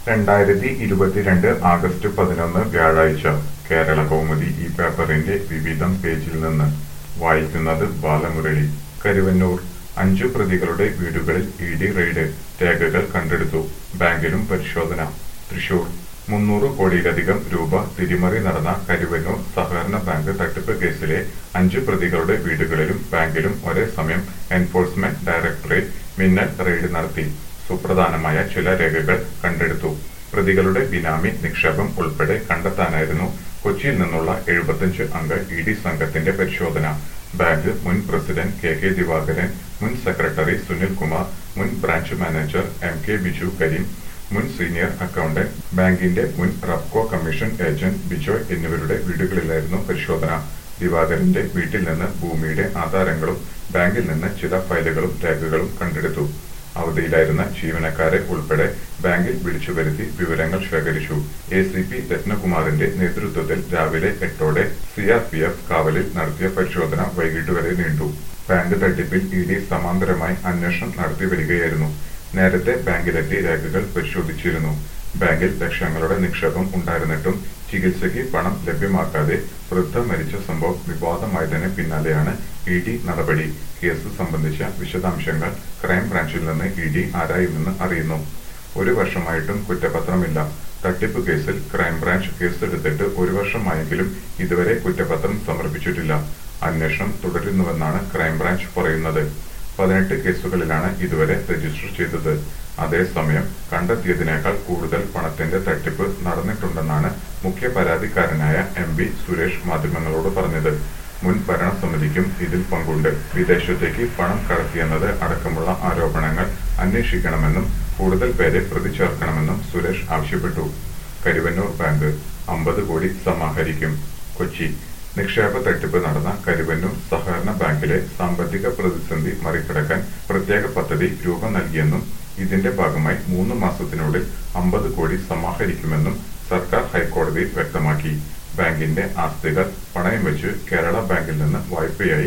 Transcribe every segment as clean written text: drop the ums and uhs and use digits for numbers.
2022 August 11 വ്യാഴാഴ്ച കേരള കൗമുദി ഈ പേപ്പറിന്റെ വിവിധം പേജിൽ നിന്ന് വായിക്കുന്നത് ബാലമുരളി. കരുവന്നൂർ 5 പ്രതികളുടെ വീടുകളിൽ ഇഡി റെയ്ഡ്, രേഖകൾ കണ്ടെടുത്തു, ബാങ്കിലും പരിശോധന. തൃശൂർ 300 കോടിയിലധികം രൂപ തിരിമറി നടന്ന കരുവന്നൂർ സഹകരണ ബാങ്ക് തട്ടിപ്പ് കേസിലെ 5 പ്രതികളുടെ വീടുകളിലും ബാങ്കിലും ഒരേ സമയം എൻഫോഴ്സ്മെന്റ് ഡയറക്ടറേറ്റ് മിന്നൽ റെയ്ഡ് നടത്തി. സുപ്രധാനമായ ചില രേഖകൾ കണ്ടെടുത്തു. പ്രതികളുടെ ബിനാമി നിക്ഷേപം ഉൾപ്പെടെ കണ്ടെത്താനായിരുന്നു കൊച്ചിയിൽ നിന്നുള്ള 75 അംഗ ഇഡി സംഘത്തിന്റെ പരിശോധന. ബാങ്ക് മുൻ പ്രസിഡന്റ് കെ ദിവാകരൻ, മുൻ സെക്രട്ടറി സുനിൽ കുമാർ, മുൻ branch manager MK Biju Kareem, മുൻ സീനിയർ അക്കൗണ്ടന്റ്, ബാങ്കിന്റെ മുൻ റബ്കോ കമ്മീഷൻ ഏജന്റ് ബിജോയ് എന്നിവരുടെ വീടുകളിലായിരുന്നു പരിശോധന. ദിവാകരന്റെ വീട്ടിൽ നിന്ന് ഭൂമിയുടെ ആധാരങ്ങളും ബാങ്കിൽ നിന്ന് ചില ഫയലുകളും രേഖകളും കണ്ടെടുത്തു. അവധിയിലായിരുന്ന ജീവനക്കാരെ ഉൾപ്പെടെ ബാങ്കിൽ വിളിച്ചുവരുത്തി വിവരങ്ങൾ ശേഖരിച്ചു. ACP രത്നകുമാറിന്റെ നേതൃത്വത്തിൽ രാവിലെ 8ഓടെ CRPF കാവലിൽ നടത്തിയ പരിശോധന വൈകിട്ട് വരെ നീണ്ടു. ബാങ്ക് തട്ടിപ്പിൽ ഇഡി സമാന്തരമായി അന്വേഷണം നടത്തി വരികയായിരുന്നു. നേരത്തെ ബാങ്കിലെത്തി രേഖകൾ പരിശോധിച്ചിരുന്നു. ബാങ്കിൽ ലക്ഷങ്ങളുടെ നിക്ഷേപം ഉണ്ടായിരുന്നിട്ടും ചികിത്സയ്ക്ക് പണം ലഭ്യമാക്കാതെ വൃദ്ധ മരിച്ച സംഭവം വിവാദമായതിന് പിന്നാലെയാണ് ഇഡി നടപടി. കേസ് സംബന്ധിച്ച വിശദാംശങ്ങൾ ക്രൈംബ്രാഞ്ചിൽ നിന്ന് ഇഡി ആരായുമെന്ന് അറിയുന്നു. 1 വർഷമായിട്ടും കുറ്റപത്രമില്ല. തട്ടിപ്പ് കേസിൽ ക്രൈംബ്രാഞ്ച് കേസെടുത്തിട്ട് 1 വർഷമായെങ്കിലും ഇതുവരെ കുറ്റപത്രം സമർപ്പിച്ചിട്ടില്ല. അന്വേഷണം തുടരുന്നുവെന്നാണ് ക്രൈംബ്രാഞ്ച് പറയുന്നത്. 18 കേസുകളിലാണ് ഇതുവരെ രജിസ്റ്റർ ചെയ്തത്. അതേസമയം കണ്ടെത്തിയതിനേക്കാൾ കൂടുതൽ പണത്തിന്റെ തട്ടിപ്പ് നടന്നിട്ടുണ്ടെന്നാണ് മുഖ്യ പരാതിക്കാരനായ MB സുരേഷ് മാധ്യമങ്ങളോട് പറഞ്ഞത്. മുൻ ഭരണസമിതിക്കും ഇതിൽ പങ്കുണ്ട്. വിദേശത്തേക്ക് പണം കടത്തിയെന്നത് അടക്കമുള്ള ആരോപണങ്ങൾ അന്വേഷിക്കണമെന്നും കൂടുതൽ പേരെ പ്രതി ചേർക്കണമെന്നും സുരേഷ് ആവശ്യപ്പെട്ടു. കരുവന്നൂർ ബാങ്ക് 50 കോടി സമാഹരിക്കും. കൊച്ചി നിക്ഷേപ തട്ടിപ്പ് നടന്ന കരുവന്നൂർ സഹകരണ ബാങ്കിലെ സാമ്പത്തിക പ്രതിസന്ധി മറികടക്കാൻ പ്രത്യേക പദ്ധതി രൂപം നൽകിയെന്നും ഇതിന്റെ ഭാഗമായി 3 മാസത്തിനുള്ളിൽ 50 കോടി സമാഹരിക്കുമെന്നും സർക്കാർ ഹൈക്കോടതിയിൽ വ്യക്തമാക്കി. ബാങ്കിന്റെ ആസ്തികൾ പണയം വെച്ച് കേരള ബാങ്കിൽ നിന്ന് വായ്പയായി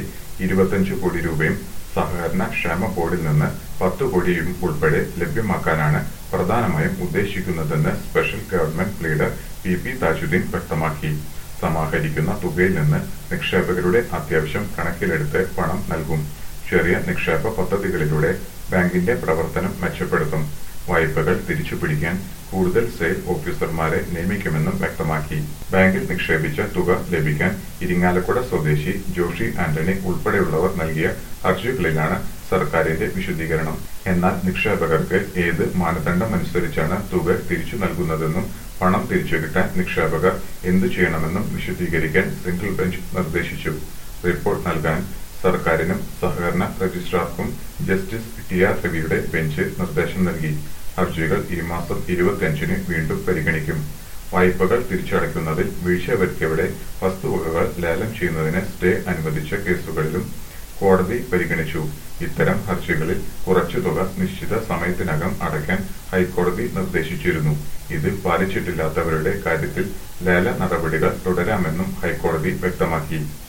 25 കോടി രൂപയും സഹകരണ ക്ഷേമ ബോർഡിൽ നിന്ന് 10 കോടിയും ഉൾപ്പെടെ ലഭ്യമാക്കാനാണ് പ്രധാനമായും ഉദ്ദേശിക്കുന്നതെന്ന് special government pleader PP Tajuddin വ്യക്തമാക്കി. സമാഹരിക്കുന്ന തുകയിൽ നിന്ന് നിക്ഷേപകരുടെ അത്യാവശ്യം കണക്കിലെടുത്ത് പണം നൽകും. ചെറിയ നിക്ഷേപ പദ്ധതികളിലൂടെ ബാങ്കിന്റെ പ്രവർത്തനം മെച്ചപ്പെടുത്തും. വായ്പകൾ തിരിച്ചുപിടിക്കാൻ കൂടുതൽ സെയിൽ ഓഫീസർമാരെ നിയമിക്കുമെന്നും വ്യക്തമാക്കി. ബാങ്കിൽ നിക്ഷേപിച്ച തുക ലഭിക്കാൻ ഇരിങ്ങാലക്കുട സ്വദേശി ജോഷി ആന്റണി ഉൾപ്പെടെയുള്ളവർ നൽകിയ ഹർജികളിലാണ് സർക്കാരിന്റെ വിശദീകരണം. എന്നാൽ നിക്ഷേപകർക്ക് ഏത് മാനദണ്ഡമനുസരിച്ചാണ് തുക തിരിച്ചു നൽകുന്നതെന്നും പണം തിരിച്ചു കിട്ടാൻ നിക്ഷേപകർ എന്തു ചെയ്യണമെന്നും വിശദീകരിക്കാൻ സിംഗിൾ ബെഞ്ച് നിർദ്ദേശിച്ചു. റിപ്പോർട്ട് നൽകാൻ സർക്കാരിനും സഹകരണ രജിസ്ട്രാർക്കും ജസ്റ്റിസ് TR രവിയുടെ ബെഞ്ച് നിർദ്ദേശം നൽകി. ഹർജികൾ ഈ മാസം 25-ന് വീണ്ടും പരിഗണിക്കും. വായ്പകൾ തിരിച്ചടയ്ക്കുന്നതിൽ വീഴ്ച വരുത്തിയവരുടെ വസ്തുവകകൾ ലേലം ചെയ്യുന്നതിന് സ്റ്റേ അനുവദിച്ച കേസുകളിലും കോടതി പരിഗണിച്ചു. ഇത്തരം ഹർജികളിൽ കുറച്ചു തുക നിശ്ചിത സമയത്തിനകം അടയ്ക്കാൻ ഹൈക്കോടതി നിർദ്ദേശിച്ചിരുന്നു. ഇത് പാലിച്ചിട്ടില്ലാത്തവരുടെ കാര്യത്തിൽ ലേല നടപടികൾ തുടരാമെന്നും ഹൈക്കോടതി വ്യക്തമാക്കി.